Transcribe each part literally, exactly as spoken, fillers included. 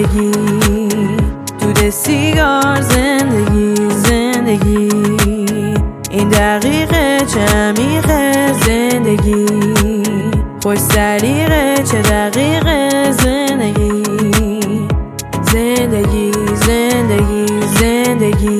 زندگی دود سیگار زندگی زندگی این دقیقه چه عمیقه زندگی خوش سلیقه چه دقیقه زندگی زندگی زندگی زندگی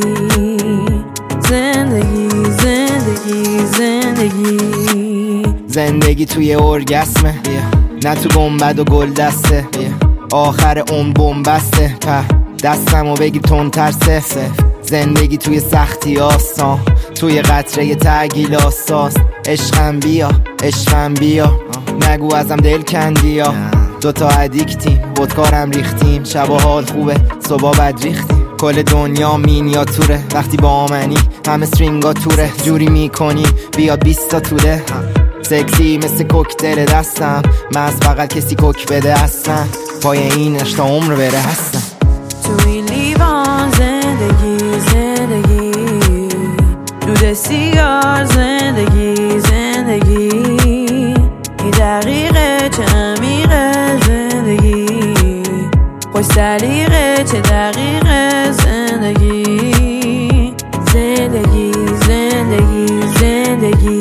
زندگی زندگی زندگی زندگی توی ارگسمه نه تو گنبد و گل دسته آخر اون بومبسته په دستمو بگی تون ترسه زندگی توی سختی آسان توی قطره تگیل آساس عشقم بیا عشقم بیا نگو ازم دل کندیا دوتا ادیکتیم ودکارم ریختیم شبا حال خوبه صبح بد ریختیم کل دنیا مینیاتوره وقتی با منی همه استرینگا توره جوری میکنی بیاد بیستا توله سکسی مثل کوکتل دستم من از فقط کسی کوک بده هستم پای این اشتا عمر بره هستم تو این لیوان زندگی زندگی دود سیگار زندگی زندگی این دقیقه چه عمیقه زندگی خوش سلیقه چه دقیقه زندگی زندگی زندگی زندگی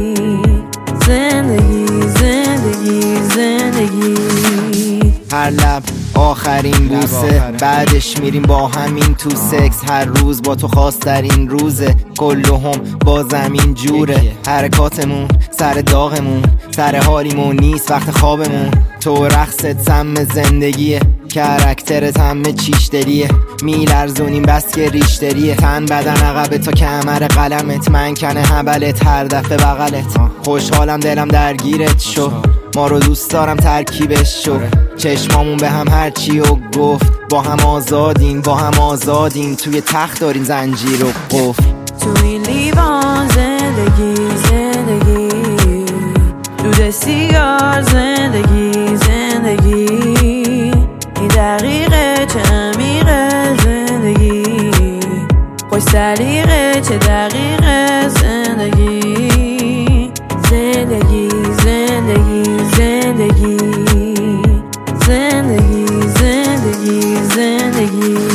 زندگی زندگی زندگی هر لب آخرین بوسه بعدش میریم با همین تو سکس هر روز با تو خواسترین روزه کلهم با زمین جوره حرکاتمون سر داغمون سر حالیمون نیست وقت خوابمون تو رقصت سم زندگیه کرکترت همه چیش دلیه میلرزونیم بس که ریشتریه تن بدن عقب تا کمر قلمت من کنه هبلت هر دفعه بغلت خوشحالم دلم درگیرت شو ما رو دوست دارم ترکیبش شو چشمامون به هم هرچی و گفت با هم آزادیم با هم آزادیم توی تخت داریم زنجیر و قفل تو این لیوان زندگی زندگی دود سیگار زندگی زندگی این دقیقه چه عمیقه زندگی خوش سلیقه چه دقیقه زندگی زندگی زندگی زندگی زندگی زندگی زندگی